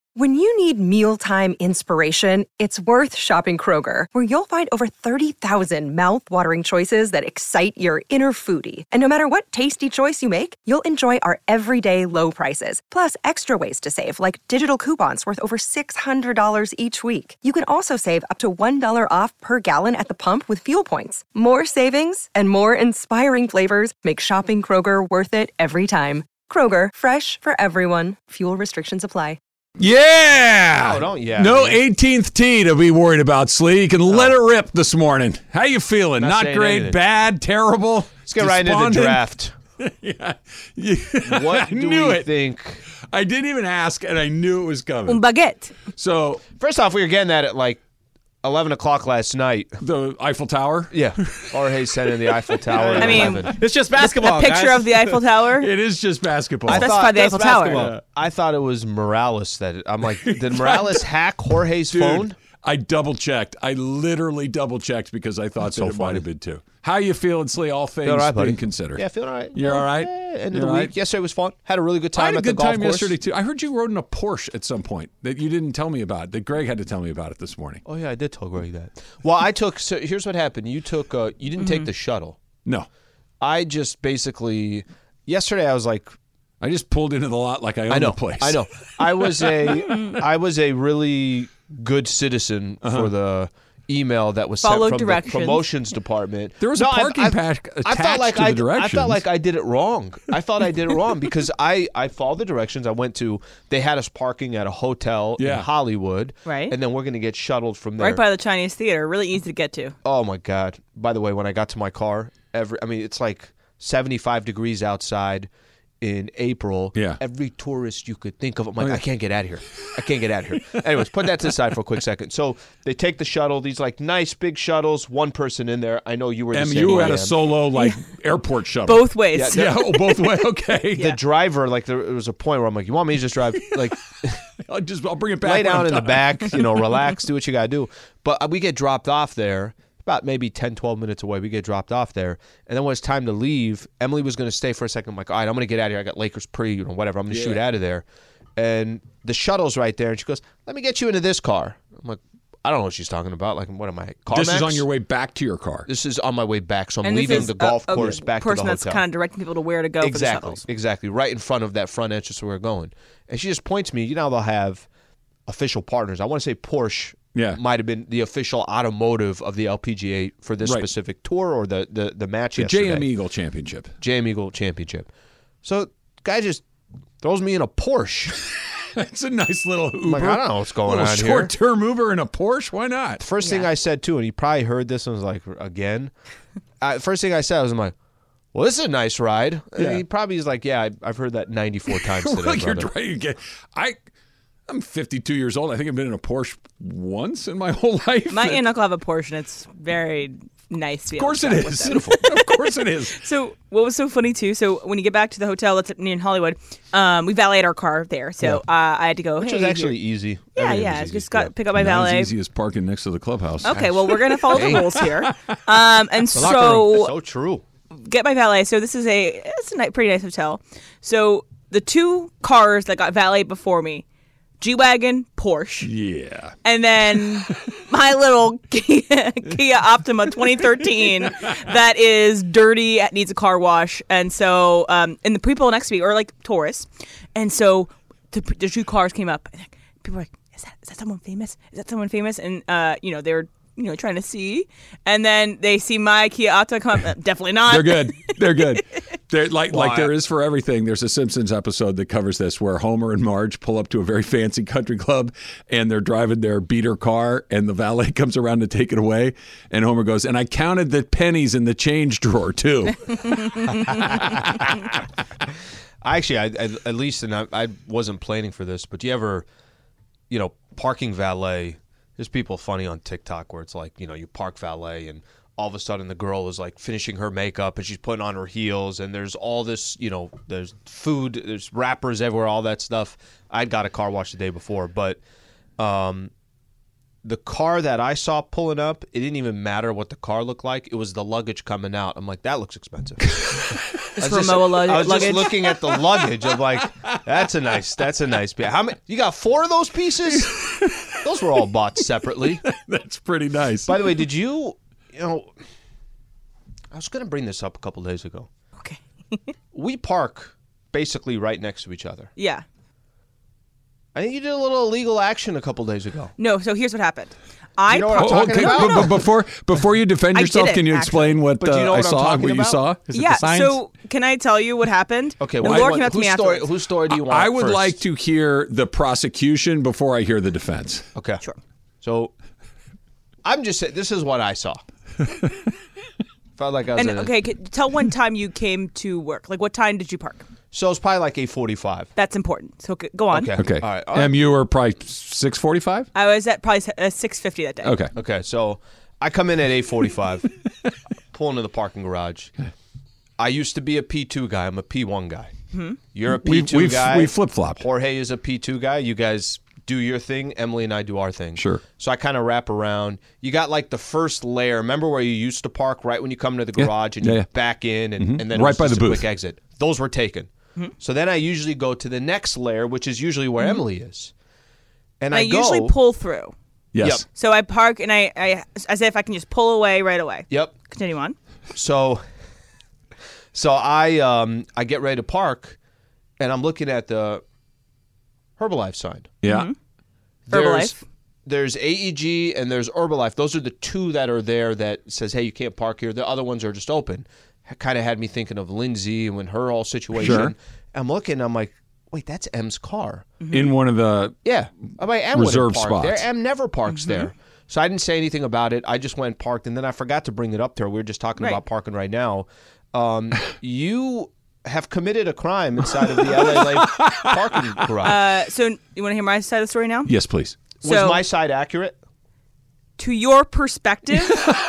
When you need mealtime inspiration, it's worth shopping Kroger, where you'll find over 30,000 mouth-watering choices that excite your inner foodie. And no matter what tasty choice you make, you'll enjoy our everyday low prices, plus extra ways to save, like digital coupons worth over $600 each week. You can also save up to $1 off per gallon at the pump with fuel points. More savings and more inspiring flavors make shopping Kroger worth it every time. Kroger, fresh for everyone. Fuel restrictions apply. Yeah! Oh, don't No 18th tee to be worried about, Slee. You can let it rip this morning. How you feeling? Not great, anything. bad, terrible? Let's get right into the draft. Yeah. What I do knew we it. think? I didn't even ask, and I knew it was coming. Un baguette. So, First off, we were getting that at like 11 o'clock last night. the Eiffel Tower? Yeah. Jorge sent in the Eiffel Tower at I mean, 11. It's just basketball, A picture guys. of the Eiffel Tower. It is just basketball. Specify the that's Eiffel Tower. basketball. I thought it was Morales that I'm like, did Morales hack Jorge's Dude, phone? I double-checked. I literally double-checked because I thought so that it might funny. have been too. How you feeling, Slee? All things Feeling all right, buddy. being considered. Yeah, feeling all right. You're all right? End You're of the all week. right? Yesterday was fun. Had a really good I time had a at the good golf time course. yesterday, too. I heard you rode in a Porsche at some point that you didn't tell me about, that Greg had to tell me about it this morning. Oh, yeah, I did tell Greg that. Well, so here's what happened. You took, you didn't take the shuttle. No. I just basically, yesterday I was like, I just pulled into the lot like I own the place. I know. I was a really good citizen for the email that was Followed sent from directions. the promotions department. There was a parking pack I attached felt like to the directions. I felt like I did it wrong. I thought I did it wrong because I followed the directions. I went to, they had us parking at a hotel in Hollywood. Right. And then we're going to get shuttled from there. Right by the Chinese Theater. Really easy to get to. Oh, my God. By the way, when I got to my car, it's like 75 degrees outside in April. Yeah. Every tourist you could think of, I'm like, I can't get out of here. I can't get out of here. Anyways, put that to the side for a quick second. So they take the shuttle, these like nice big shuttles, one person in there. I know you were the same you way had I a am. solo like airport shuttle. Both ways. Yeah, both ways. Okay. The driver, like there was a point where I'm like, you want me to just drive? Like, I'll bring it back. lay when I'm down in the done. back, relax, do what you got to do. But we get dropped off there. About maybe 10, 12 minutes away, we get dropped off there. And then when it's time to leave, Emily was going to stay for a second. I'm like, all right, I'm going to get out of here. I got Lakers pre, whatever. I'm going to shoot out of there. And the shuttle's right there. And she goes, let me get you into this car. I'm like, I don't know what she's talking about. Like, what am I, CarMax? This is on your way back to your car. This is on my way back. So I'm And this leaving is the golf a course back to the person that's hotel. kind of directing people to where to go for the Exactly, shuttles. exactly. Right in front of that front entrance where we're going. And she just points me. They'll have official partners. I want to say Porsche might have been the official automotive of the LPGA for this specific tour or the match The yesterday. JM Eagle Championship. JM Eagle Championship. So guy just throws me in a Porsche. It's a nice little Uber. I'm like, I don't know what's going on here. Short-term Uber in a Porsche? Why not? First thing I said too, and he probably heard this and was like, again. First thing I said was, I'm like, well, this is a nice ride. And he probably is like, yeah, I've heard that 94 times today. Well, you're brother. trying to get. I'm 52 years old. I think I've been in a Porsche once in my whole life. My aunt and uncle have a Porsche, and it's very nice to be Of course able to it travel is. with them. Beautiful. Of course it is. So what was so funny too? So when you get back to the hotel that's near in Hollywood, we valeted our car there. So I had to go. Which hey, was actually easy. Yeah, Everything yeah. was easy. Just got pick up my Not valet. as easy as parking next to the clubhouse. Okay, well we're gonna follow the rules here. And The locker room. so So true. get my valet. So this is it's a pretty nice hotel. So the two cars that got valet before me, G-Wagon, Porsche. Yeah. And then my little Kia Optima 2013 that is dirty, needs a car wash. And so, and the people next to me are like tourists. And so the two cars came up. And people were like, is that someone famous? Is that someone famous? And, they were, trying to see. And then they see my Kia Optima come up. Definitely not. They're good. They're good. They're like there is for everything. There's a Simpsons episode that covers this where Homer and Marge pull up to a very fancy country club and they're driving their beater car and the valet comes around to take it away. And Homer goes, and I counted the pennies in the change drawer too. Actually, at least, and I wasn't planning for this, but do you ever, parking valet, there's people funny on TikTok where it's like, you park valet and all of a sudden the girl is like finishing her makeup and she's putting on her heels and there's all this, there's food, there's wrappers everywhere, all that stuff. I'd got a car wash the day before, but the car that I saw pulling up, it didn't even matter what the car looked like. It was the luggage coming out. I'm like, that looks expensive. Rimowa I was luggage. just looking at the luggage. I'm like, that's a nice piece. How many? You got 4 of those pieces? Those were all bought separately. That's pretty nice. By the way, did you know, I was going to bring this up a couple days ago. Okay. We park basically right next to each other. Yeah. I think you did a little illegal action a couple days ago. No, so here's what happened. I You know what I'm parked- talking okay, about? but before you defend I yourself, didn't, can you explain what, But do you know I what I'm saw, talking what you about? saw? Is it Yeah, the signs? so can I tell you what happened? Okay, no, well, Laura came up to me afterwards. whose story do you want I would first? like to hear the prosecution before I hear the defense. Okay. Sure. So I'm just saying, this is what I saw. Felt like I was And okay, tell one time you came to work. Like, what time did you park? So it's probably like 8:45. That's important. So go on. Okay. Okay. All right. You were probably 6:45? I was at probably 6:50 that day. Okay. Okay, so I come in at 8:45, pull into the parking garage. I used to be a P2 guy. I'm a P1 guy. You're a P2 guy. We flip-flopped. Jorge is a P2 guy. You guys do your thing. Emily and I do our thing. Sure. So I kind of wrap around. You got like the first layer. Remember where you used to park right when you come into the garage and you back in and then it Right was by just the a booth. quick exit. Those were taken. So then I usually go to the next layer, which is usually where Emily is. And I I go, usually pull through. Yes. Yep. So I park and I as if I can just pull away right away. Yep. Continue on. So I get ready to park, and I'm looking at the Herbalife sign. Yeah. Herbalife. There's AEG and there's Herbalife. Those are the two that are there that says, hey, you can't park here. The other ones are just open. Kind of had me thinking of Lindsay and when her whole situation. Sure. I'm looking, I'm like, wait, that's M's car. In one of the Yeah. I'm like, M Reserved wouldn't park there. spots. M never parks there. So I didn't say anything about it. I just went and parked, and then I forgot to bring it up there. We were just talking Right. about parking right now. You have committed a crime inside of the LA Lake parking garage. So you want to hear my side of the story now? Yes, please. Was so- my side accurate? To your perspective,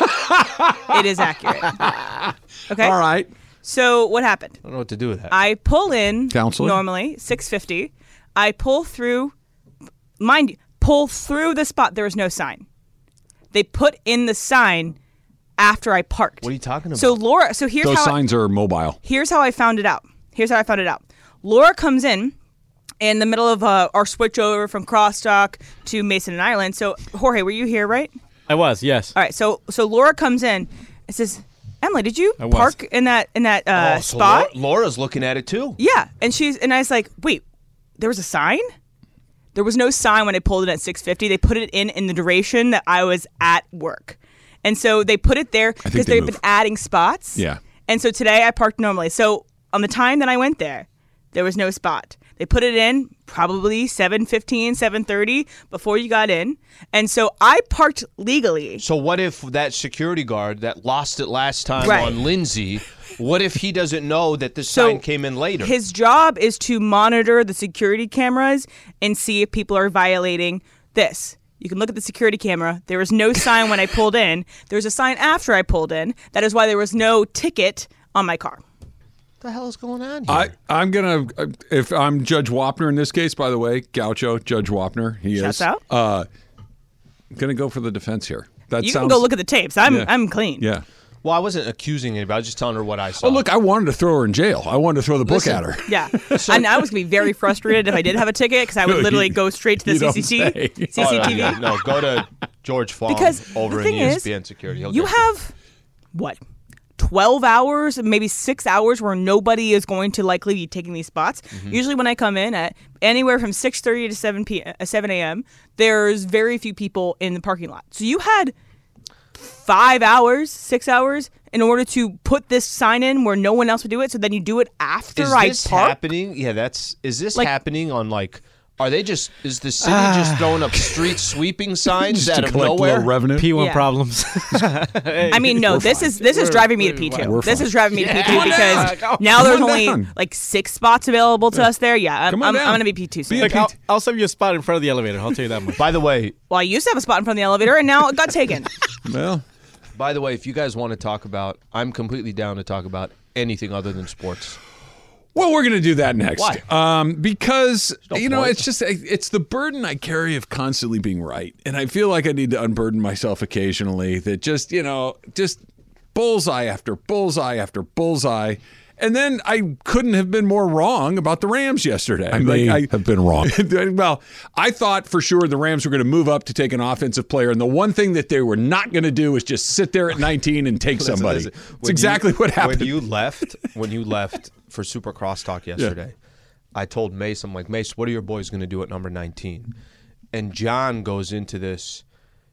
it is accurate. Okay. All right. So what happened? I don't know what to do with that. I pull in Counselor? normally 6:50. I pull through, mind you, pull through the spot. There was no sign. They put in the sign after I parked. What are you talking about? So Laura, so here's Those how signs are mobile. here's how I found it out. Laura comes in the middle of our switch over from Crossdock to Mason and Island. So Jorge, were you here, right? I was, yes. All right. So Laura comes in and says, Emily, did you I was. park in that So spot? Laura's looking at it too. Yeah, and I was like, wait, there was a sign? There was no sign when I pulled it at 6:50. They put it in the duration that I was at work, and so they put it there because they they've move. been adding spots. Yeah. And so today I parked normally. So on the time that I went there was no spot. They put it in probably 7:15, 7:30 before you got in, and so I parked legally. So what if that security guard that lost it last time Right. on Lindsay, what if he doesn't know that this So sign came in later? His job is to monitor the security cameras and see if people are violating this. You can look at the security camera. There was no sign when I pulled in. There was a sign after I pulled in. That is why there was no ticket on my car. What the hell is going on here? I'm going to, if I'm Judge Wapner in this case, by the way, Gaucho, Judge Wapner, he Shouts is. out. Going to go for the defense here. That You sounds, can go look at the tapes. Yeah. I'm clean. Yeah. Well, I wasn't accusing anybody. I was just telling her what I saw. Oh, look, I wanted to throw her in jail. I wanted to throw the book Listen. at her. Yeah. And I was going to be very frustrated if I did have a ticket because I would No, literally you- go straight to the you don't CCTV. say. Oh, no, CCTV. yeah, no, go to George Farm Because over the in thing is, ESPN Security. He'll You get have, what, 12 hours, maybe 6 hours where nobody is going to likely be taking these spots. Mm-hmm. Usually when I come in at anywhere from 6:30 to 7 a.m., there's very few people in the parking lot. So you had 5 hours, 6 hours in order to put this sign in where no one else would do it. So then you do it after Is I this park. happening? Yeah, is this Like- happening on is the city just throwing up street sweeping signs Just out to of collect a nowhere? little revenue. P1 Yeah. problems. I mean, no, this is driving me to P2. We're This fine. is driving me to P2 Come on because down. now there's Come on only down. like 6 spots available to us there. Yeah, I'm Come on down. going to be P2 soon. Look, I'll save you a spot in front of the elevator. I'll tell you that much. By the way, Well, I used to have a spot in front of the elevator, and now it got taken. Well, if you guys want to talk about, I'm completely down to talk about anything other than sports. we're going to do that next. Why? Because, no you know, point. it's the burden I carry of constantly being right. And I feel like I need to unburden myself occasionally that just bullseye after bullseye after bullseye. And then I couldn't have been more wrong about the Rams yesterday. I may have been wrong. Well, I thought for sure the Rams were going to move up to take an offensive player, and the one thing that they were not going to do is just sit there at 19 and take somebody. It's exactly what happened. When you left for Super Crosstalk yesterday, I told Mace, I'm like, Mace, what are your boys going to do at number 19? And John goes into this,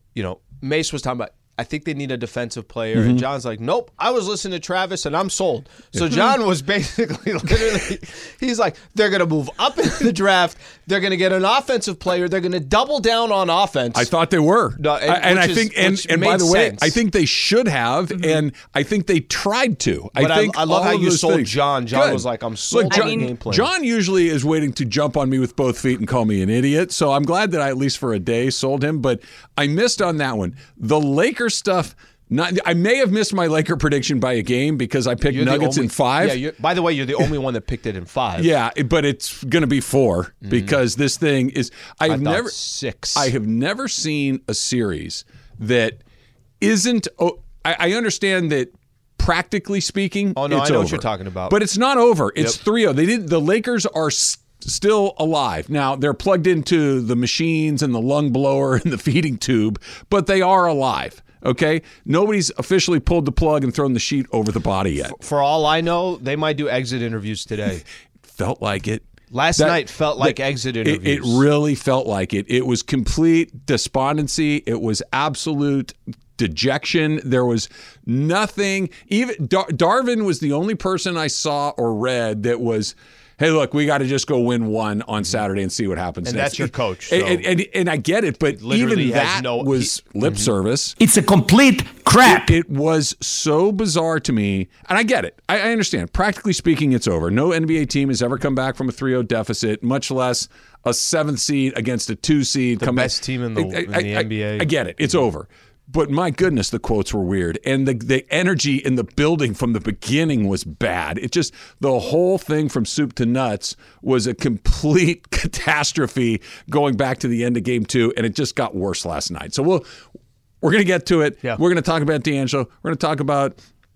Mace was talking about, I think they need a defensive player. And John's like, nope, I was listening to Travis and I'm sold. So John was basically literally, he's like, they're going to move up in the draft. They're going to get an offensive player. They're going to double down on offense. I thought they were. No, and I think, and by the way, sense. I think they should have. And I think they tried to. But I love how you sold things. John. John Good. was like, I'm sold on the game plan. John usually is waiting to jump on me with both feet and call me an idiot. So I'm glad that I, at least for a day, sold him. But I missed on that one. The Lakers stuff. I may have missed my Laker prediction by a game because I picked Nuggets in 5. Yeah, by the way, you're the only one that picked it in 5. Yeah, but it's going to be 4 because this thing is. I have never 6. I have never seen a series that isn't. I understand that practically speaking, oh no, it's I know over. what you're talking about. But it's not over. It's 3-0. The Lakers are still alive. Now, they're plugged into the machines and the lung blower and the feeding tube, but they are alive. Okay? Nobody's officially pulled the plug and thrown the sheet over the body yet. For all I know, they might do exit interviews today. Felt like it. Last night felt like exit interviews. It really felt like it. It was complete despondency. It was absolute dejection. There was nothing. Even Darvin was the only person I saw or read that was, hey, look, we got to just go win one on Saturday and see what happens. And next. that's your coach. So. And I get it, but even that was lip service. It's a complete crap. It was so bizarre to me, and I get it. I understand. Practically speaking, it's over. No NBA team has ever come back from a 3-0 deficit, much less a 7th seed against a 2 seed. The best team in the NBA. I get it. It's over. But my goodness, the quotes were weird. And the energy in the building from the beginning was bad. It just, the whole thing from soup to nuts was a complete catastrophe going back to the end of game 2. And it just got worse last night. So we're going to get to it. Yeah. We're going to talk about D'Angelo. We're going to talk about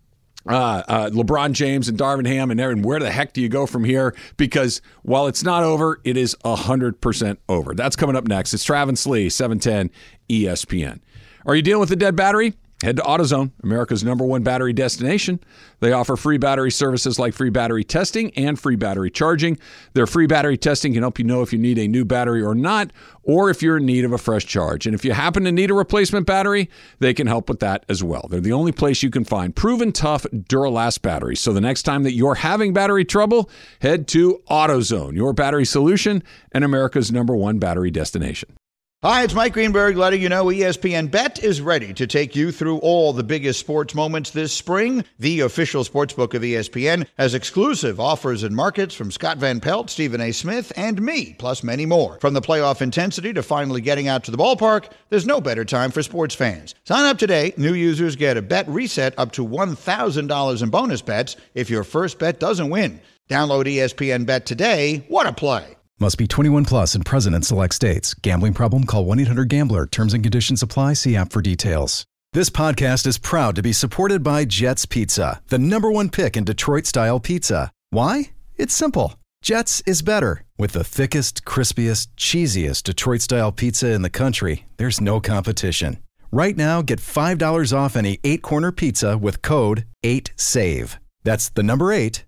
LeBron James and Darvin Ham and where the heck do you go from here? Because while it's not over, it is 100% over. That's coming up next. It's Travis Lee, 710 ESPN. Are you dealing with a dead battery? Head to AutoZone, America's #1 battery destination. They offer free battery services like free battery testing and free battery charging. Their free battery testing can help you know if you need a new battery or not, or if you're in need of a fresh charge. And if you happen to need a replacement battery, they can help with that as well. They're the only place you can find proven tough Duralast batteries. So the next time that you're having battery trouble, head to AutoZone, your battery solution and America's #1 battery destination. Hi, it's Mike Greenberg letting you know ESPN Bet is ready to take you through all the biggest sports moments this spring. The official sportsbook of ESPN has exclusive offers and markets from Scott Van Pelt, Stephen A. Smith, and me, plus many more. From the playoff intensity to finally getting out to the ballpark, there's no better time for sports fans. Sign up today. New users get a bet reset up to $1,000 in bonus bets if your first bet doesn't win. Download ESPN Bet today. What a play. Must be 21 plus and present in select states. Gambling problem? Call 1-800-GAMBLER. Terms and conditions apply. See app for details. This podcast is proud to be supported by Jets Pizza, the #1 pick in Detroit-style pizza. Why? It's simple. Jets is better. With the thickest, crispiest, cheesiest Detroit-style pizza in the country, there's no competition. Right now, get $5 off any 8-corner pizza with code 8SAVE. That's the number 8,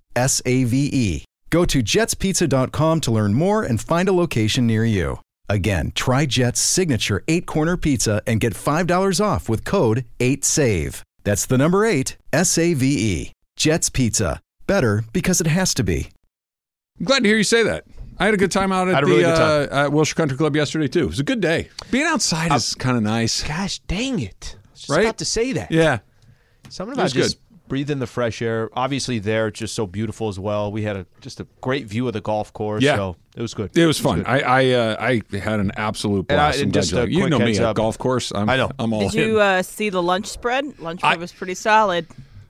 SAVE. Go to jetspizza.com to learn more and find a location near you. Again, try Jet's signature 8-corner pizza and get $5 off with code 8SAVE. That's the number 8, SAVE. Jet's Pizza. Better because it has to be. I'm glad to hear you say that. I had a good time out at the Wilshire Country Club yesterday, too. It was a good day. Being outside is kind of nice. Gosh, dang it. I was just right? about to say that. Yeah. Something about just breathing the fresh air. Obviously, there, it's just so beautiful as well. We had just a great view of the golf course. Yeah. So it was good. It was fun. I had an absolute blast. And just a you quick know me, heads at up. golf course. I know. I'm all Did in. you see the lunch spread? Lunch spread was pretty solid.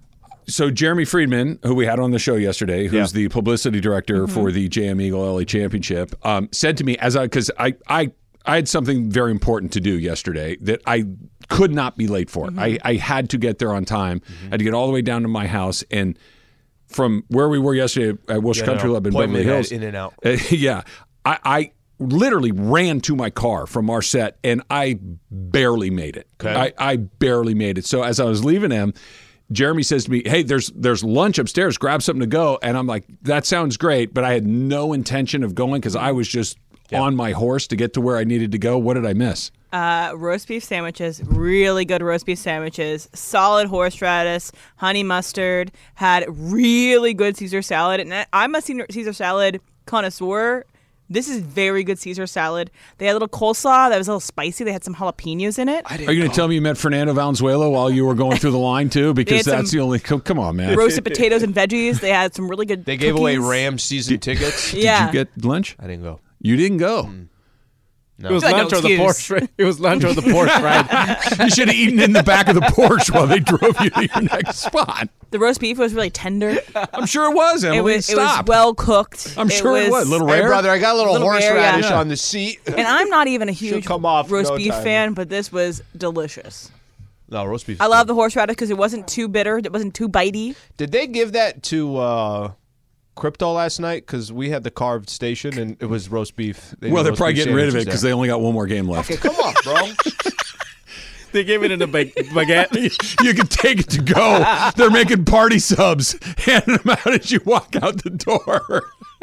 So Jeremy Friedman, who we had on the show yesterday, who's the publicity director for the JM Eagle LA Championship, said to me, because I had something very important to do yesterday that I could not be late for. I had to get there on time. I had to get all the way down to my house, and from where we were yesterday at Wilsh Country Club in Beverly Hills. In and out. Yeah. I literally ran to my car from our set, and I barely made it. Okay. I barely made it. So as I was leaving him, Jeremy says to me, hey, there's lunch upstairs. Grab something to go. And I'm like, that sounds great. But I had no intention of going because I was just on my horse to get to where I needed to go. What did I miss? Roast beef sandwiches, really good roast beef sandwiches, solid horseradish, honey mustard, had really good Caesar salad. And I'm a Caesar salad connoisseur. This is very good Caesar salad. They had a little coleslaw that was a little spicy. They had some jalapenos in it. Are you going to tell me you met Fernando Valenzuela while you were going through the line too? Because that's the only. Come on, man. Roasted potatoes and veggies. They had some really good. They gave away cookies. Rams season tickets. Yeah. Did you get lunch? I didn't go. You didn't go. No. It was Like, no lunch or the excuse. Porsche. It was lunch or the Porsche ride. You should have eaten in the back of the Porsche while they drove you to your next spot. The roast beef was really tender. I'm sure it was, Emily. It was Stop. well cooked. I'm sure it was. A little Hey, rare. brother, I got a little Little rare, horseradish yeah. on the seat. And I'm not even a huge come off roast no beef time. fan, but this was delicious. No, roast beef. I love the horseradish because it wasn't too bitter. It wasn't too bitey. Did they give that to Crypto last night? Because we had the carved station and it was roast beef. Well, they're probably getting rid of it because they only got one more game left. Okay, come on, bro. They gave it in a baguette. You can take it to go. They're making party subs, handing them out as you walk out the door.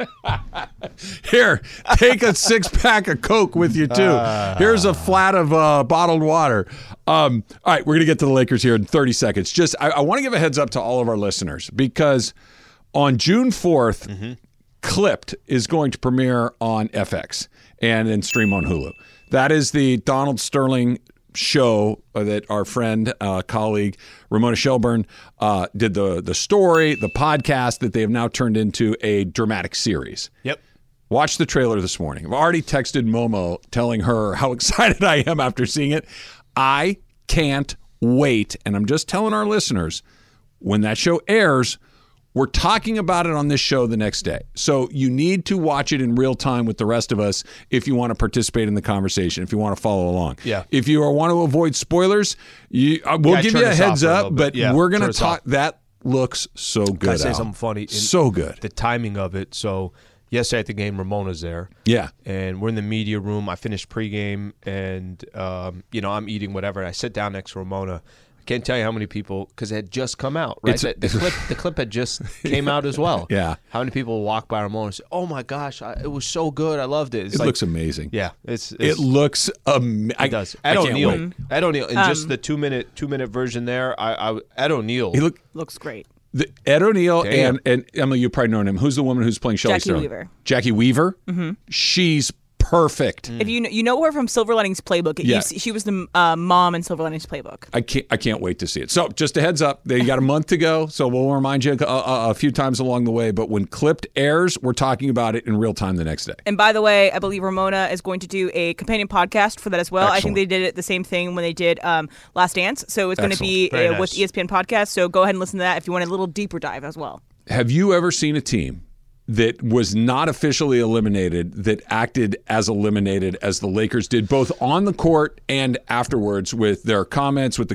Here, take a 6-pack of Coke with you, too. Here's a flat of bottled water. All right, we're going to get to the Lakers here in 30 seconds. Just, I want to give a heads up to all of our listeners because on June 4th, Clipped is going to premiere on FX and then stream on Hulu. That is the Donald Sterling show that our friend, colleague Ramona Shelburne did the story, the podcast that they have now turned into a dramatic series. Yep. Watched the trailer this morning. I've already texted Momo telling her how excited I am after seeing it. I can't wait. And I'm just telling our listeners, when that show airs, we're talking about it on this show the next day. So you need to watch it in real time with the rest of us if you want to participate in the conversation, if you want to follow along. Yeah. If you want to avoid spoilers, we'll give you a heads up, but we're going to talk. That looks so good. Can I say Al. something funny? So good. The timing of it. So yesterday at the game, Ramona's there. Yeah. And we're in the media room. I finished pregame, and I'm eating whatever. And I sit down next to Ramona. I can't tell you how many people, because it had just come out, right? The clip had just came out as well. Yeah. How many people walk by Ramona and say, "Oh my gosh, it was so good. I loved it." It's It like, looks amazing. Yeah, it looks amazing. It does. I Ed can't O'Neill. wait. Ed O'Neill, and just the two minute version there. Ed O'Neill. He Looks great. Ed O'Neill Damn. and Emily, you probably know him. Who's the woman who's playing Shelley Jackie Sterling? Weaver. Jackie Weaver. Mm-hmm. She's perfect. If you know her from Silver Linings Playbook, Yeah. she was the mom in Silver Linings Playbook. I can't wait to see it. So just a heads up, you got a month to go. So we'll remind you a few times along the way. But when Clipped airs, we're talking about it in real time the next day. And by the way, I believe Ramona is going to do a companion podcast for that as well. Excellent. I think they did it the same thing when they did Last Dance. So it's going to be Very nice. with ESPN podcast. So go ahead and listen to that if you want a little deeper dive as well. Have you ever seen a team that was not officially eliminated that acted as eliminated as the Lakers did, both on the court and afterwards with their comments, with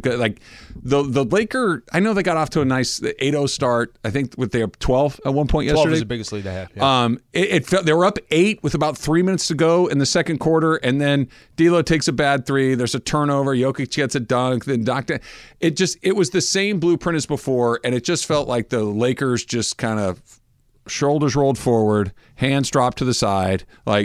the Laker? I know they got off to a nice 8-0 start. I think they were 12 at one point 12 yesterday. is the biggest lead they had. Yeah. It felt they were up 8 with about 3 minutes to go in the second quarter, and then D'Lo takes a bad three. There's a turnover. Jokic gets a dunk. Then it was the same blueprint as before, and it just felt like the Lakers just kind of shoulders rolled forward, hands dropped to the side,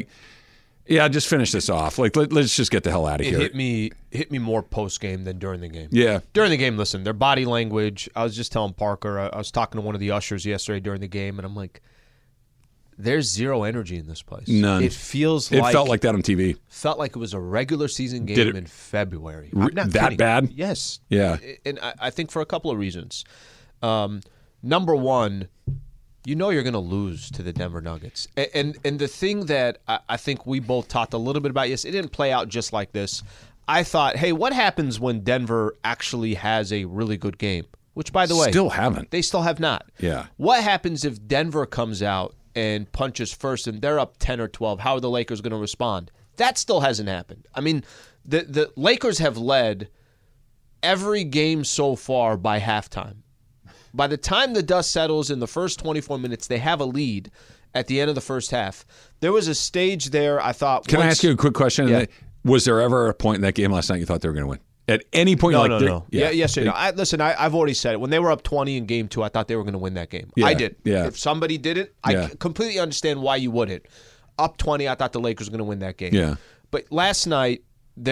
just finish this off. Let's just get the hell out of here. It hit me more post game than during the game. Yeah. During the game, listen, their body language. I was just telling Parker. I was talking to one of the ushers yesterday during the game, and I'm like, there's zero energy in this place. None. It feels It felt like that on TV. Felt like it was a regular season Did game it in February. that I'm not kidding. bad? Yes. Yeah. And I think for a couple of reasons. Number one, you know you're going to lose to the Denver Nuggets. And the thing that I think we both talked a little bit about, yes, it didn't play out just like this. I thought, hey, what happens when Denver actually has a really good game? Which, by the way, Still haven't. They still have not. Yeah. What happens if Denver comes out and punches first and they're up 10 or 12? How are the Lakers going to respond? That still hasn't happened. I mean, the Lakers have led every game so far by halftime. By the time the dust settles in the first 24 minutes, they have a lead at the end of the first half. There was a stage there, I thought. Can I ask you a quick question? Yeah. Was there ever a point in that game last night you thought they were going to win? At any point? No. Yes or no. I've already said it. When they were up 20 in game 2, I thought they were going to win that game. Yeah, I did. yeah. If somebody didn't, I completely understand why you wouldn't. Up 20, I thought the Lakers were going to win that game. Yeah. But last night,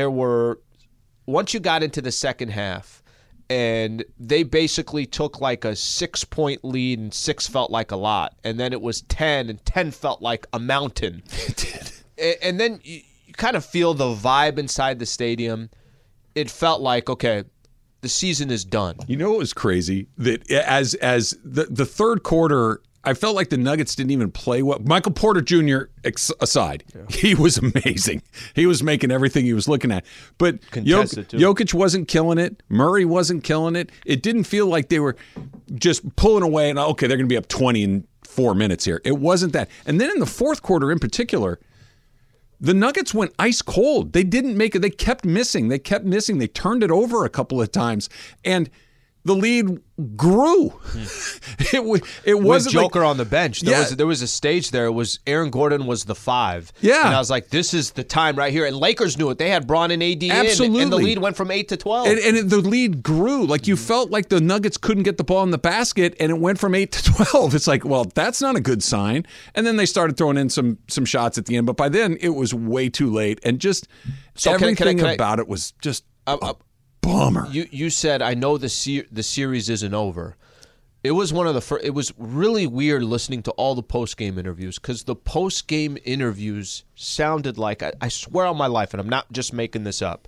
once you got into the second half, and they basically took like a 6-point lead, and 6 felt like a lot. And then it was 10, and 10 felt like a mountain. It did. And then you kind of feel the vibe inside the stadium. It felt like, okay, the season is done. You know what was crazy? That as the third quarter, I felt like the Nuggets didn't even play well. Michael Porter Jr. aside, he was amazing. He was making everything he was looking at. But Jokic wasn't killing it. Murray wasn't killing it. It didn't feel like they were just pulling away and, okay, they're going to be up 20 in 4 minutes here. It wasn't that. And then in the fourth quarter in particular, the Nuggets went ice cold. They didn't make it. They kept missing. They turned it over a couple of times. And the lead grew. It wasn't with Joker like, on the bench. There was a stage there. It was Aaron Gordon was the 5. Yeah. And I was like, this is the time right here. And Lakers knew it. They had Bron and AD Absolutely. in, and the lead went from 8 to 12. And the lead grew. Like you felt like the Nuggets couldn't get the ball in the basket, and it went from 8 to 12. It's like, well, that's not a good sign. And then they started throwing in some shots at the end, but by then it was way too late. And just everything about it was just bummer. You said, I know the series isn't over. It was one of the first. It was really weird listening to all the post-game interviews, because the post-game interviews sounded like, I swear on my life, and I'm not just making this up,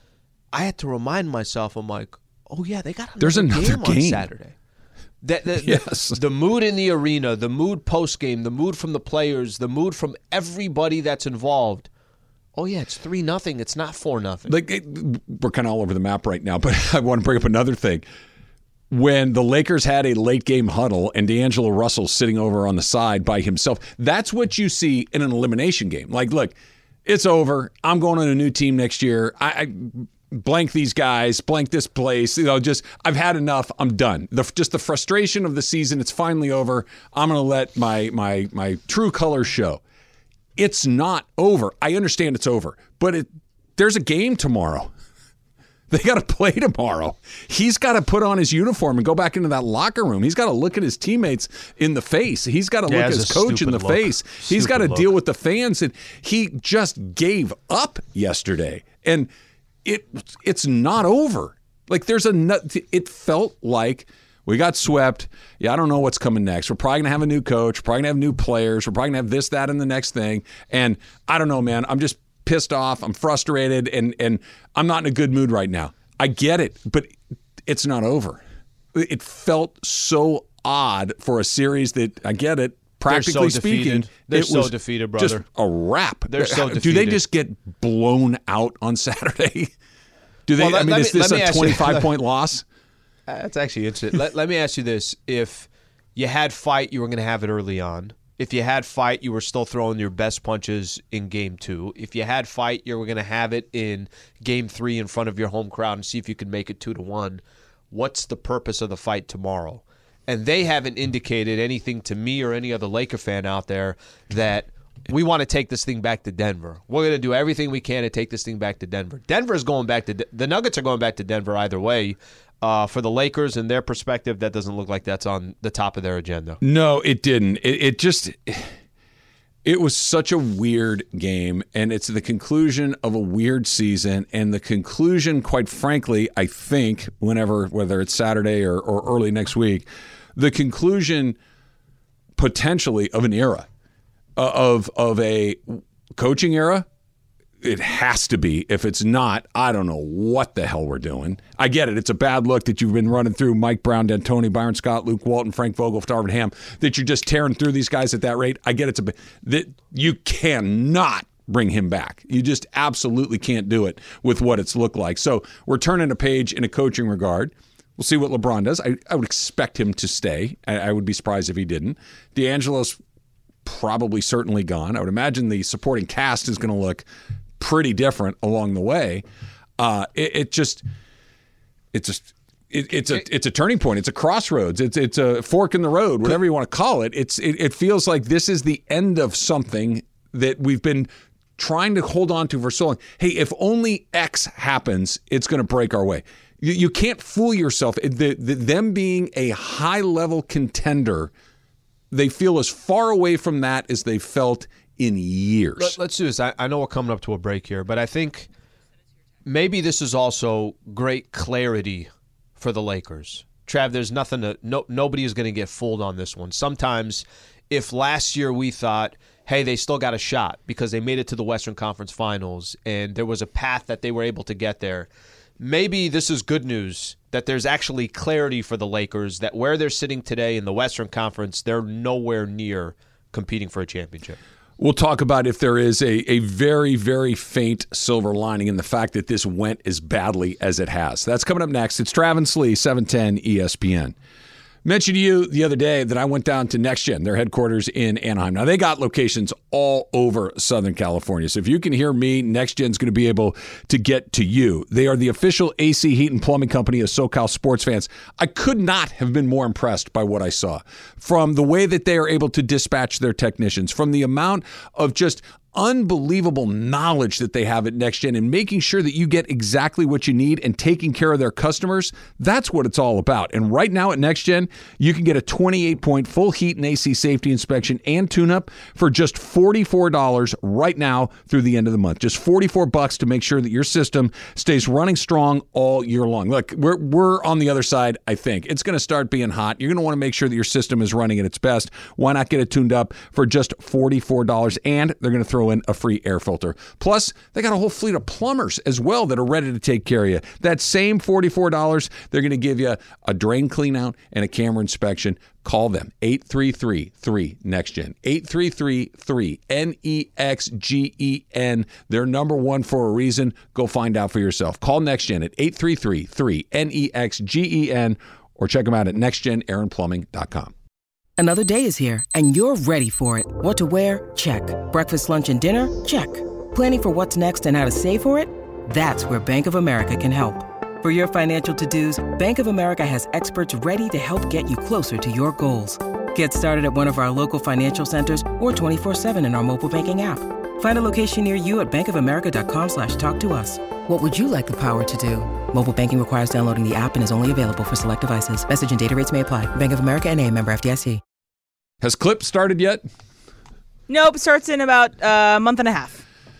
I had to remind myself, I'm like, oh yeah, they got another game on Saturday. Yes. The mood in the arena, the mood post-game, the mood from the players, the mood from everybody that's involved. Oh, yeah, it's 3-0. It's not 4-0. Like we're kind of all over the map right now, but I want to bring up another thing. When the Lakers had a late game huddle and D'Angelo Russell sitting over on the side by himself, that's what you see in an elimination game. Like, look, it's over. I'm going on a new team next year. I blank these guys, blank this place. I've had enough. I'm done. Just the frustration of the season. It's finally over. I'm going to let my true colors show. It's not over. I understand it's over, but there's a game tomorrow. They got to play tomorrow. He's got to put on his uniform and go back into that locker room. He's got to look at his teammates in the face. He's got to look at his coach in the face. He's got to deal with the fans. And he just gave up yesterday. And it's not over. Like it felt like we got swept. Yeah, I don't know what's coming next. We're probably going to have a new coach. We're probably going to have new players. We're probably going to have this, that, and the next thing. And I don't know, man. I'm just pissed off. I'm frustrated, and I'm not in a good mood right now. I get it, but it's not over. It felt so odd for a series that, I get it, practically speaking. They're so defeated, brother. Just a wrap. They're so defeated. Do they just get blown out on Saturday? Do they? Well, is this a 25-point loss? That's actually interesting. Let me ask you this. If you had fight, you were going to have it early on. If you had fight, you were still throwing your best punches in game 2. If you had fight, you were going to have it in game 3 in front of your home crowd and see if you could make it 2-1. What's the purpose of the fight tomorrow? And they haven't indicated anything to me or any other Laker fan out there that we want to take this thing back to Denver. We're going to do everything we can to take this thing back to Denver. Denver's going back to the Nuggets are going back to Denver either way. For the Lakers and their perspective, that doesn't look like that's on the top of their agenda. No, it didn't. It was such a weird game, and it's the conclusion of a weird season, and the conclusion, quite frankly, I think, whether it's Saturday or early next week, the conclusion potentially of an era, of a coaching era. It has to be. If it's not, I don't know what the hell we're doing. I get it. It's a bad look that you've been running through Mike Brown, D'Antoni, Byron Scott, Luke Walton, Frank Vogel, Darvin Ham, that you're just tearing through these guys at that rate. I get it. That you cannot bring him back. You just absolutely can't do it with what it's looked like. So we're turning a page in a coaching regard. We'll see what LeBron does. I would expect him to stay. I would be surprised if he didn't. D'Angelo's probably certainly gone. I would imagine the supporting cast is going to look pretty different along the way. It just it's a turning point. It's a crossroads. It's a fork in the road, whatever you want to call it. It feels like this is the end of something that we've been trying to hold on to for so long. Hey, if only X happens, it's going to break our way. You can't fool yourself. Them being a high-level contender, they feel as far away from that as they felt in years. Let's do this. I know we're coming up to a break here, but I think maybe this is also great clarity for the Lakers. Trav, there's nothing nobody is going to get fooled on this one. Sometimes if last year we thought, hey, they still got a shot because they made it to the Western Conference Finals and there was a path that they were able to get there, maybe this is good news that there's actually clarity for the Lakers that where they're sitting today in the Western Conference, they're nowhere near competing for a championship. We'll talk about if there is a very, very faint silver lining in the fact that this went as badly as it has. That's coming up next. It's Travis Lee, 710 ESPN. Mentioned to you the other day that I went down to NextGen, their headquarters in Anaheim. Now, they got locations all over Southern California. So if you can hear me, NextGen's going to be able to get to you. They are the official AC heat and plumbing company of SoCal sports fans. I could not have been more impressed by what I saw. From the way that they are able to dispatch their technicians, from the amount of just unbelievable knowledge that they have at NextGen and making sure that you get exactly what you need and taking care of their customers. That's what it's all about. And right now at NextGen, you can get a 28-point full heat and AC safety inspection and tune-up for just $44 right now through the end of the month. Just $44 to make sure that your system stays running strong all year long. Look, we're on the other side, I think. It's going to start being hot. You're going to want to make sure that your system is running at its best. Why not get it tuned up for just $44? And they're going to throw in a free air filter. Plus, they got a whole fleet of plumbers as well that are ready to take care of you. That same $44, they're going to give you a drain clean out and a camera inspection. Call them, 833-3-NEXTGEN, 833-3-NEXGEN. They're number one for a reason. Go find out for yourself. Call NextGen at 833-3-NEXGEN or check them out at nextgenaironplumbing.com. Another day is here, and you're ready for it. What to wear? Check. Breakfast, lunch, and dinner? Check. Planning for what's next and how to save for it? That's where Bank of America can help. For your financial to-dos, Bank of America has experts ready to help get you closer to your goals. Get started at one of our local financial centers or 24/7 in our mobile banking app. Find a location near you at bankofamerica.com/talktous. What would you like the power to do? Mobile banking requires downloading the app and is only available for select devices. Message and data rates may apply. Bank of America NA, member FDIC. Has Clip started yet? Nope, starts in about a month and a half.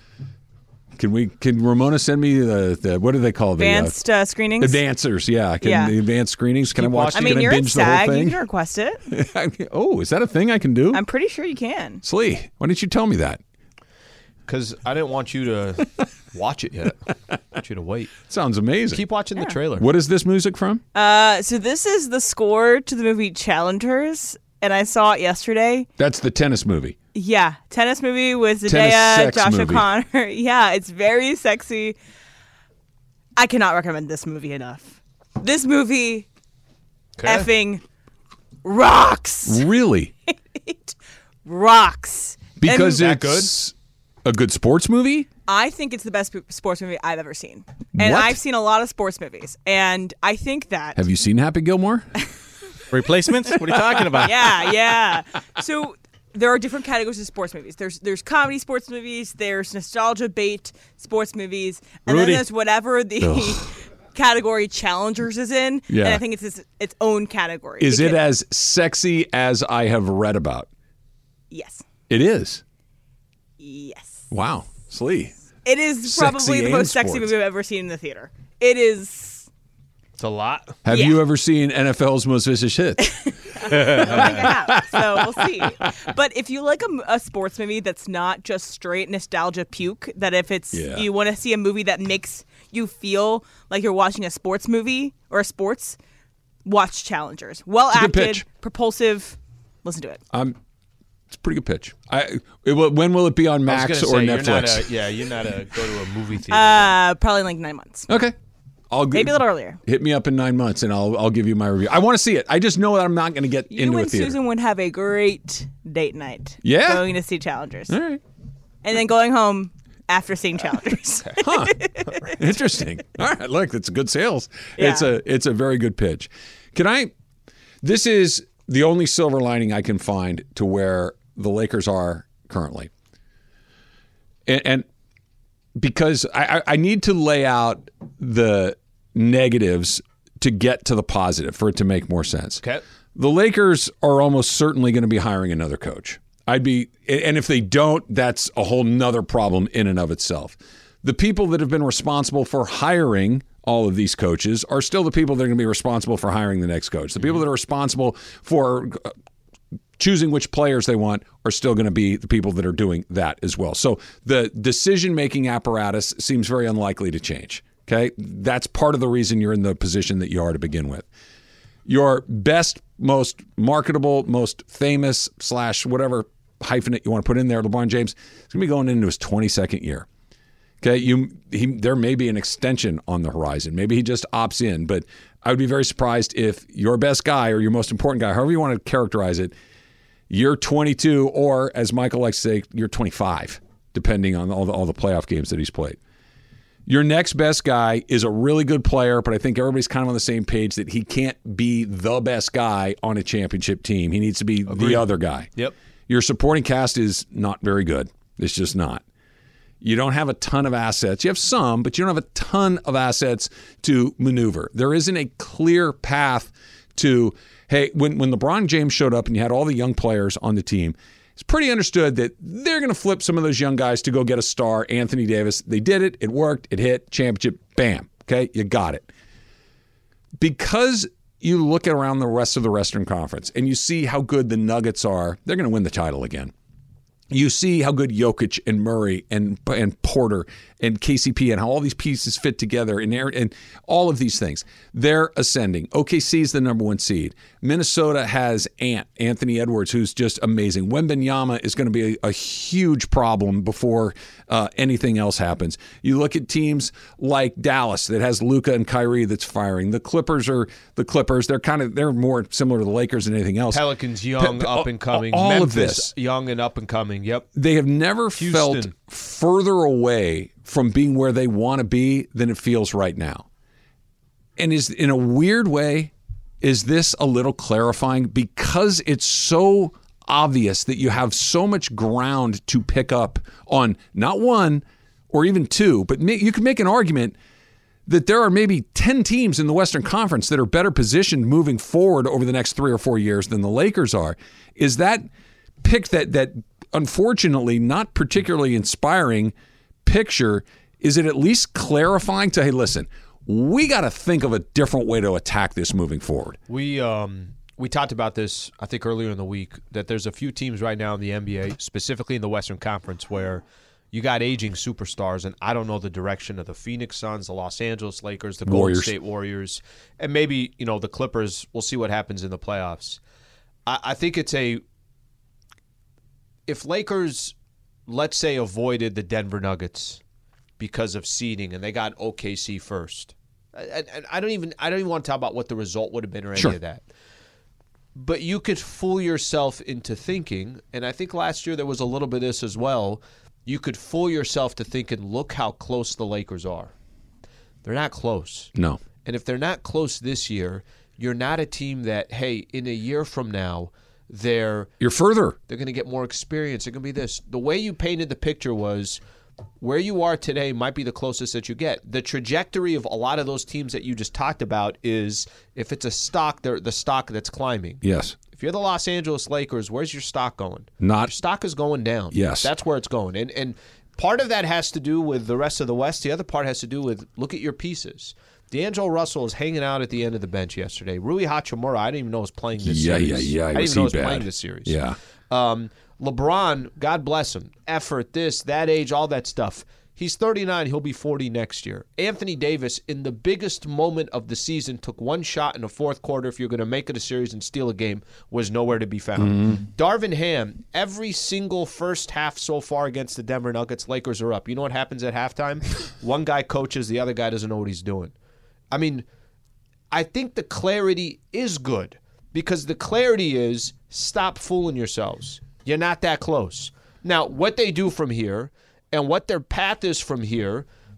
Can Ramona send me the what do they call the advanced screenings? Advancers, yeah. The advanced screenings. Can I watch? I mean, can you're I in binge the whole SAG. thing? You can request it. Oh, is that a thing I can do? I'm pretty sure you can. Slee, why didn't you tell me that? Because I didn't want you to watch it yet. I want you to wait. Sounds amazing. Keep watching the trailer. What is this music from? So this is the score to the movie Challengers, and I saw it yesterday. That's the tennis movie. Yeah, tennis movie with Zendaya, Josh O'Connor. Yeah, it's very sexy. I cannot recommend this movie enough. This movie effing rocks. Really? It rocks. Because it's a good sports movie? I think it's the best sports movie I've ever seen. And What? I've seen a lot of sports movies. And I think that... Have you seen Happy Gilmore? Replacements? What are you talking about? Yeah. So there are different categories of sports movies. There's comedy sports movies. There's nostalgia bait sports movies. And then there's whatever the category Challengers is in. Yeah. And I think it's its own category. Is it as sexy as I have read about? Yes. It is? Yes. Wow. Slee. It is probably Sexy the and most sexy sports. movie I've ever seen in the theater. It is... It's a lot. Have you ever seen NFL's Most Vicious Hits? I don't think I have, so we'll see. But if you like a sports movie that's not just straight nostalgia puke, that if it's you want to see a movie that makes you feel like you're watching a sports movie or a sports, watch Challengers. Well acted, propulsive. Listen to it. It's a pretty good pitch. When will it be on Max or Netflix? You're not a go to a movie theater. Probably in like 9 months. Okay. Maybe a little earlier. Hit me up in 9 months, and I'll give you my review. I want to see it. I just know that I'm not going to get into a You and theater. Susan would have a great date night. Yeah? Going to see Challengers. All right. And then going home after seeing Challengers. Huh. Interesting. All right, look, it's good sales. Yeah. It's a very good pitch. This is the only silver lining I can find to where the Lakers are currently. And because I need to lay out the negatives to get to the positive for it to make more sense. Okay. The Lakers are almost certainly going to be hiring another coach. And if they don't, that's a whole nother problem in and of itself. The people that have been responsible for hiring all of these coaches are still the people that are going to be responsible for hiring the next coach. The people that are responsible for choosing which players they want are still going to be the people that are doing that as well. So the decision-making apparatus seems very unlikely to change. Okay? That's part of the reason you're in the position that you are to begin with. Your best, most marketable, most famous / whatever hyphenate you want to put in there, LeBron James, is going to be going into his 22nd year. Okay, there may be an extension on the horizon. Maybe he just opts in, but I would be very surprised if your best guy or your most important guy, however you want to characterize it, you're 22 or, as Michael likes to say, you're 25, depending on all the playoff games that he's played. Your next best guy is a really good player, but I think everybody's kind of on the same page that he can't be the best guy on a championship team. He needs to be the other guy. Yep. Your supporting cast is not very good. It's just not. You don't have a ton of assets. You have some, but you don't have a ton of assets to maneuver. There isn't a clear path to, hey, when LeBron James showed up and you had all the young players on the team, it's pretty understood that they're going to flip some of those young guys to go get a star, Anthony Davis. They did it. It worked. It hit. Championship. Bam. Okay? You got it. Because you look around the rest of the Western Conference and you see how good the Nuggets are, they're going to win the title again. You see how good Jokic and Murray and Porter and KCP and how all these pieces fit together and all of these things. They're ascending. OKC is the number 1 seed. Minnesota has Anthony Edwards, who's just amazing. Wembanyama is going to be a huge problem before anything else happens. You look at teams like Dallas that has Luka and Kyrie that's firing. The Clippers are the Clippers. They're more similar to the Lakers than anything else. Pelicans young, up and coming. All Memphis, of this young and up and coming. Yep. They have never felt further away from being where they want to be than it feels right now. And is in a weird way, is this a little clarifying? Because it's so obvious that you have so much ground to pick up on, not one or even two, but you can make an argument that there are maybe 10 teams in the Western Conference that are better positioned moving forward over the next 3 or 4 years than the Lakers are. Is that pick that unfortunately not particularly inspiring picture, is it at least clarifying to, hey, listen, we got to think of a different way to attack this moving forward? We talked about this, I think, earlier in the week, that there's a few teams right now in the NBA, specifically in the Western Conference, where you got aging superstars, and I don't know the direction of the Phoenix Suns, the Los Angeles Lakers, the Golden State Warriors, and maybe, the Clippers. We'll see what happens in the playoffs. I think it's if Lakers, let's say, avoided the Denver Nuggets because of seeding and they got OKC first, I don't even want to talk about what the result would have been or any of that. But you could fool yourself into thinking, and I think last year there was a little bit of this as well, you could fool yourself to thinking, look how close the Lakers are. They're not close. No. And if they're not close this year, you're not a team that, hey, in a year from now, you're further. They're going to get more experience. They're going to be this. The way you painted the picture was where you are today might be the closest that you get. The trajectory of a lot of those teams that you just talked about is, if it's a stock, they're the stock that's climbing. Yes. If you're the Los Angeles Lakers, where's your stock going? Your stock is going down. Yes. That's where it's going. And part of that has to do with the rest of the West. The other part has to do with, look at your pieces. D'Angelo Russell is hanging out at the end of the bench yesterday. Rui Hachimura, I didn't even know was playing this series. Yeah. I didn't even know was playing this series. Yeah. LeBron, God bless him. Effort, this, that age, all that stuff. He's 39. He'll be 40 next year. Anthony Davis, in the biggest moment of the season, took one shot in the fourth quarter. If you're going to make it a series and steal a game, was nowhere to be found. Mm-hmm. Darvin Ham, every single first half so far against the Denver Nuggets, Lakers are up. You know what happens at halftime? One guy coaches, the other guy doesn't know what he's doing. I mean, I think the clarity is good, because the clarity is, stop fooling yourselves. You're not that close. Now, what they do from here and what their path is from here,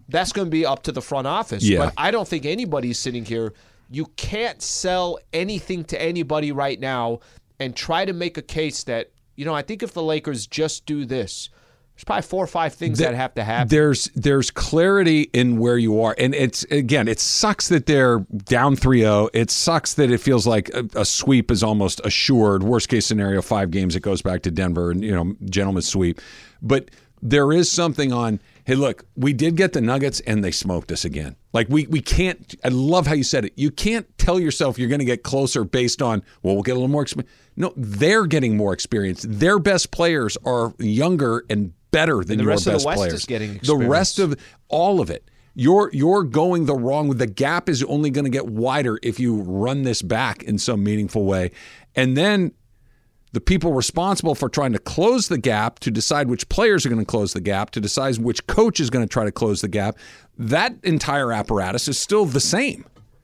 that's going to be up to the front office. Yeah. But I don't think anybody's sitting here. You can't sell anything to anybody right now and try to make a case that, I think if the Lakers just do this, there's probably 4 or 5 things that have to happen. There's clarity in where you are. And it sucks that they're down 3-0. It sucks that it feels like a sweep is almost assured. Worst case scenario, 5 games, it goes back to Denver and, gentleman's sweep. But there is something on, hey, look, we did get the Nuggets and they smoked us again. Like we can't, I love how you said it. You can't tell yourself you're going to get closer based on, we'll get a little more experience. No, they're getting more experience. Their best players are younger and better than your best players. The rest of the West is getting experience. The rest of all of it. You're going the wrong way. The gap is only going to get wider if you run this back in some meaningful way. And then the people responsible for trying to close the gap, to decide which players are going to close the gap, to decide which coach is going to try to close the gap, that entire apparatus is still the same.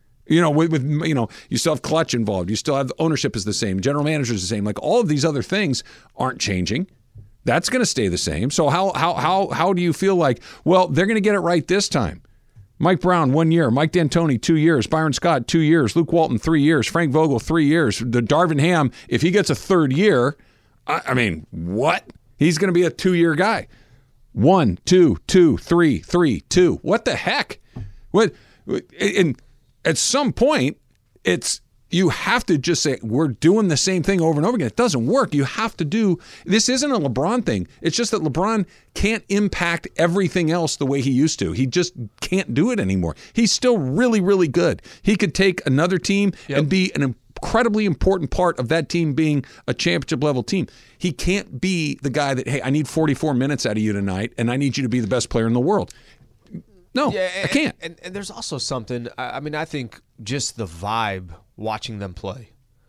You still have Clutch involved. You still have the ownership is the same. General manager is the same. Like all of these other things aren't changing. That's going to stay the same. So how do you feel like, well, they're going to get it right this time? Mike Brown, 1 year. Mike D'Antoni, 2 years. Byron Scott, 2 years. Luke Walton, 3 years. Frank Vogel, 3 years. The Darvin Ham, if he gets a third year, I mean, what? He's going to be a 2-year guy. 1, 2, 2, 3, 3, 2. What the heck? What? And at some point, you have to just say, we're doing the same thing over and over again. It doesn't work. You have to do, this isn't a LeBron thing. It's just that LeBron can't impact everything else the way he used to. He just can't do it anymore. He's still really, really good. He could take another team and be an incredibly important part of that team being a championship level team. He can't be the guy that, hey, I need 44 minutes out of you tonight and I need you to be the best player in the world. No, I can't. And there's also something, I think just the vibe watching them play.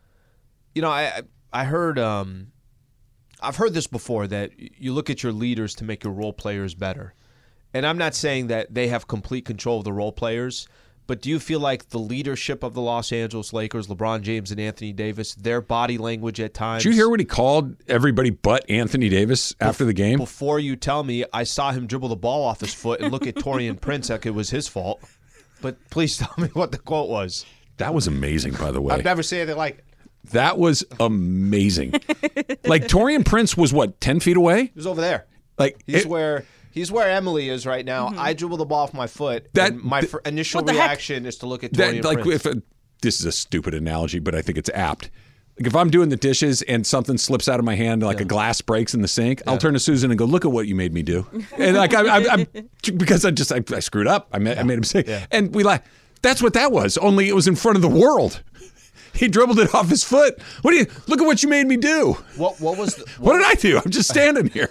I heard, I've heard this before, that you look at your leaders to make your role players better. And I'm not saying that they have complete control of the role players, but do you feel like the leadership of the Los Angeles Lakers, LeBron James and Anthony Davis, their body language at times? Did you hear what he called everybody but Anthony Davis after the game? Before you tell me, I saw him dribble the ball off his foot and look at Taurean Prince like it was his fault. But please tell me what the quote was. That was amazing, by the way. I've never seen anything like it. That was amazing. Like, Taurean Prince was, 10 feet away? He was over there. Like He's where Emily is right now. Mm-hmm. I dribble the ball off my foot. And my initial reaction is to look at Taurean Prince. This is a stupid analogy, but I think it's apt. Like, if I'm doing the dishes and something slips out of my hand, like a glass breaks in the sink, I'll turn to Susan and go, "Look at what you made me do." And like I'm because I screwed up. I made a mistake, and we laugh. That's what that was. Only it was in front of the world. He dribbled it off his foot. Look at what you made me do. What was? What did I do? I'm just standing here.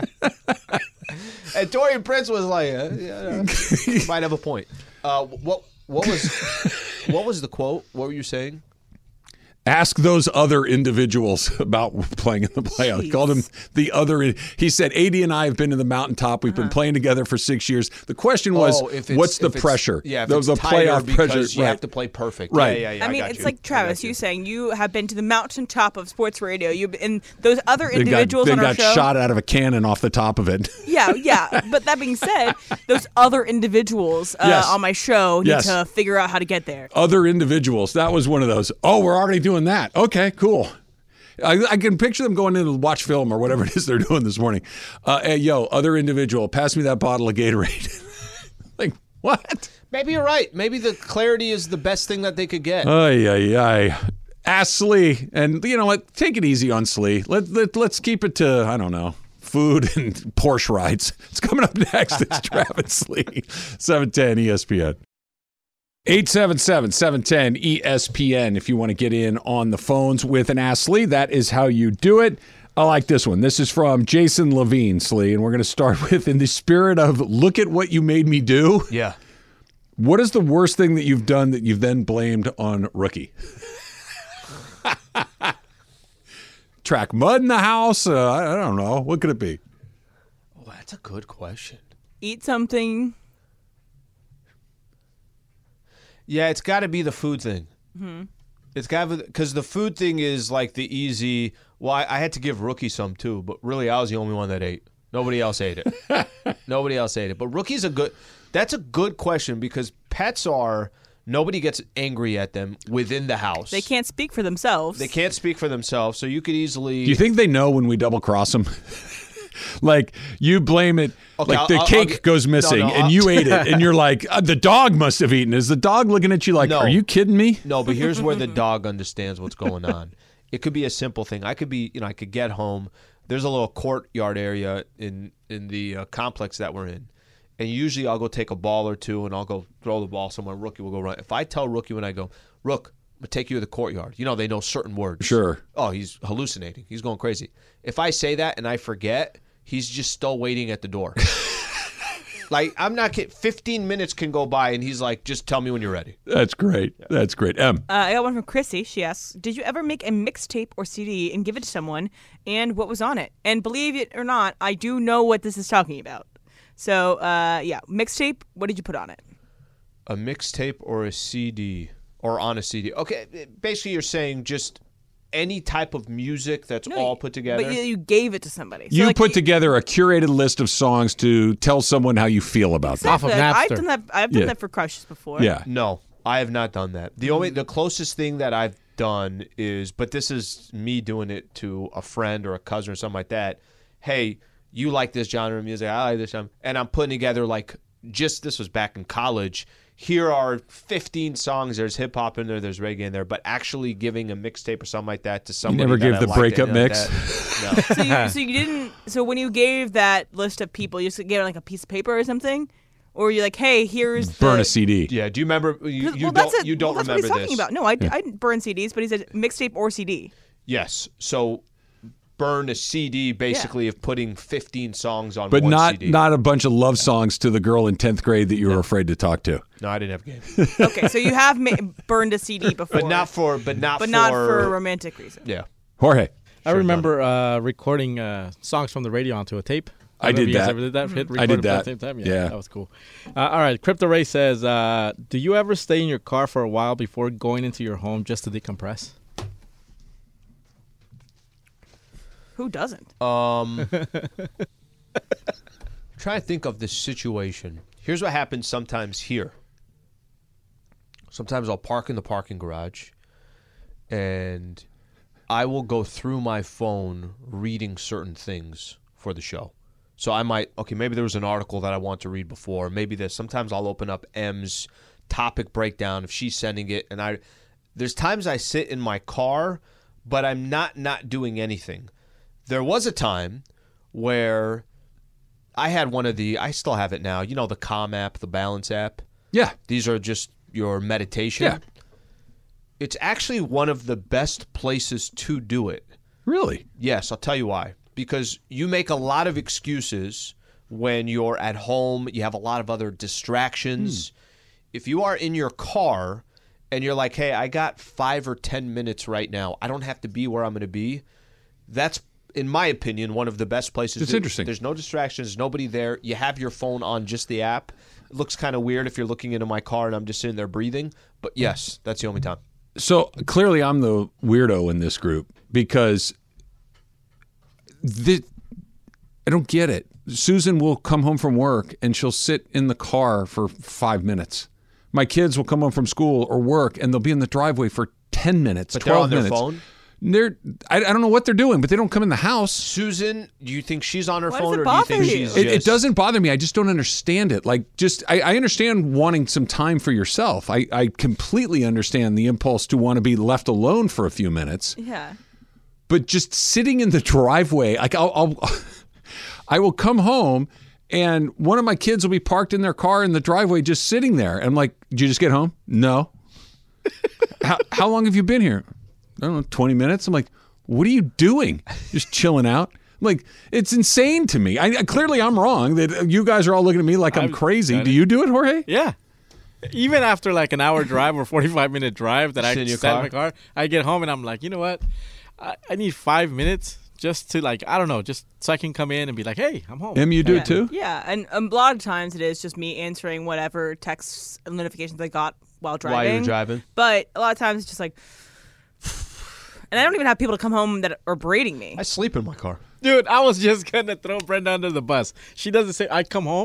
And Taurean Prince was like, you might have a point. What was the quote? What were you saying? Ask those other individuals about playing in the playoffs. He called him the other. He said, AD and I have been to the mountaintop. We've been playing together for 6 years. The question was, what's the pressure? Yeah, the playoff pressure. You have to play perfect. Right. Yeah, I mean, it's like Travis, you saying you have been to the mountaintop of sports radio. And those other individuals on our show. Got shot out of a cannon off the top of it. Yeah. But that being said, those other individuals on my show need to figure out how to get there. Other individuals. That was one of those. Oh, we're already doing that. Okay, cool. I can picture them going in to watch film or whatever it is they're doing this morning. Hey, other individual, pass me that bottle of Gatorade. Like, what? Maybe you're right. Maybe the clarity is the best thing that they could get. Ask Slee. And you know what? Take it easy on Slee. Let's keep it to, I don't know, food and Porsche rides. It's coming up next. It's Travis Slee, 710 ESPN. 877-710-ESPN if you want to get in on the phones with an Ask Slee. That is how you do it. I like this one. This is from Jason Levine, Slee, and we're going to start with, in the spirit of look at what you made me do. Yeah. What is the worst thing that you've done that you've then blamed on Rookie? Track mud in the house? I don't know. What could it be? Oh, that's a good question. Eat something. Yeah, it's got to be the food thing. Mm-hmm. It's got to, because the food thing is like the easy. Well, I had to give Rookie some too, but really I was the only one that ate. Nobody else ate it. But Rookie's a good. That's a good question because pets are, nobody gets angry at them within the house. They can't speak for themselves. They can't speak for themselves, so you could easily... Do you think they know when we double cross them? Like, you blame it, Okay, like the cake goes missing and you ate it, and you're like, the dog must have eaten. Is the dog looking at you like, are you kidding me? No, but here's where the dog understands what's going on. It could be a simple thing. I could get home. There's a little courtyard area in the complex that we're in. And usually I'll go take a ball or two and I'll go throw the ball somewhere. Rookie will go run. If I tell Rookie when I go, Rook, I'm going to take you to the courtyard. They know certain words. Sure. Oh, he's hallucinating. He's going crazy. If I say that and I forget, he's just still waiting at the door. Like, I'm not kidding. 15 minutes can go by and he's like, just tell me when you're ready. That's great. Yeah. That's great. I got one from Chrissy. She asks, did you ever make a mixtape or CD and give it to someone? And what was on it? And believe it or not, I do know what this is talking about. So, mixtape, what did you put on it? A mixtape or a CD? Or on a CD? Okay, basically you're saying just any type of music that's all put together? But you gave it to somebody. So you put together a curated list of songs to tell someone how you feel about them. Off of Napster. I've done that for crushes before. Yeah. No, I have not done that. The closest thing that I've done is, but this is me doing it to a friend or a cousin or something like that. Hey, you like this genre of music, I like this genre. And I'm putting together this was back in college. Here are 15 songs. There's hip hop in there. There's reggae in there. But actually giving a mixtape or something like that to somebody. You never gave the breakup mix? No. So you didn't. So when you gave that list of people, you just gave like a piece of paper or something, or you're like, hey, here's burn a CD. Yeah. Do you remember? You don't that's remember what he's talking this? about. No, I didn't burn CDs, but he said mixtape or CD. Yes. So burn a CD basically of putting 15 songs on but one not CD. not a bunch of love songs to the girl in 10th grade that you were afraid to talk to. No, I didn't have games. Okay, so you have burned a CD before, but not for a romantic reason. Yeah. Jorge. I remember recording songs from the radio onto a tape. I did that. Ever did that? I did that. At the same time? Yeah, that was cool. All right, Crypto Ray says, do you ever stay in your car for a while before going into your home just to decompress? Who doesn't? Trying to think of this situation. Here's what happens sometimes here. Sometimes I'll park in the parking garage and I will go through my phone reading certain things for the show. So I might, maybe there was an article that I want to read before. Maybe this. Sometimes I'll open up M's topic breakdown if she's sending it. And there's times I sit in my car, but I'm not doing anything. There was a time where I had I still have it now, the Calm app, the Balance app. Yeah. These are just your meditation. Yeah. It's actually one of the best places to do it. Really? Yes, I'll tell you why. Because you make a lot of excuses when you're at home. You have a lot of other distractions. If you are in your car and you're like, hey, I got 5 or 10 minutes right now. I don't have to be where I'm going to be. That's, in my opinion, one of the best places. It's interesting. There's no distractions, nobody there. You have your phone on just the app. It looks kind of weird if you're looking into my car and I'm just sitting there breathing. But yes, that's the only time. So clearly I'm the weirdo in this group because I don't get it. Susan will come home from work and she'll sit in the car for 5 minutes. My kids will come home from school or work and they'll be in the driveway for 10 minutes, but 12 they're on minutes. Their phone? I don't know what they're doing, but they don't come in the house. Susan, do you think she's on her Why phone, does it or do you think bother she's? you? It doesn't bother me. I just don't understand it. I understand wanting some time for yourself. I completely understand the impulse to want to be left alone for a few minutes. Yeah. But just sitting in the driveway, I will come home and one of my kids will be parked in their car in the driveway, just sitting there. And I'm like, did you just get home? No. How long have you been here? I don't know, 20 minutes. I'm like, what are you doing? Just chilling out? I'm like, it's insane to me. Clearly I'm wrong that you guys are all looking at me like I'm crazy. Do you do it, Jorge? Yeah. Even after like an hour drive or 45-minute drive that I Sit in your sat in car? my car, I get home and I'm like, you know what? I need 5 minutes just to just so I can come in and be like, hey, I'm home. Em, you do it too? Yeah, and a lot of times it is just me answering whatever texts and notifications I got while driving. While you're driving? But a lot of times it's just like... And I don't even have people to come home that are berating me. I sleep in my car. Dude, I was just going to throw Brenda under the bus. She doesn't say, I come home,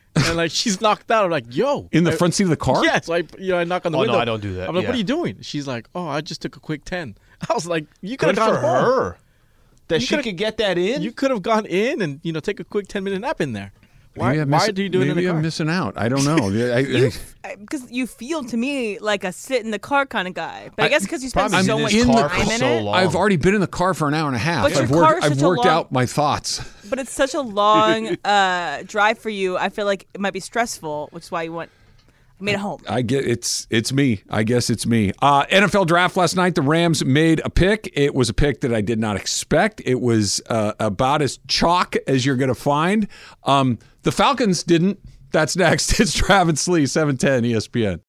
And like she's knocked out. I'm like, yo. In the front seat of the car? Yeah. So I knock on the window. No, I don't do that. I'm like, yeah. what are you doing? She's like, oh, I just took a quick 10. I was like, you could have Good gone for home. her. That she could get that in? You could have gone in and take a quick 10-minute nap in there. Why do you do it in the car? Maybe I'm missing out. I don't know. Because you feel to me like a sit in the car kind of guy. But I guess because you spend probably so much in the time car in for so it. long. I've already been in the car for an hour and a half. But your I've car is I've such a worked long- out my thoughts. But it's such a long drive for you. I feel like it might be stressful, which is why you made it home. I get it's me. I guess it's me. NFL draft last night. The Rams made a pick. It was a pick that I did not expect. It was about as chalk as you're going to find. The Falcons didn't. That's next. It's Travis Lee, 710 ESPN.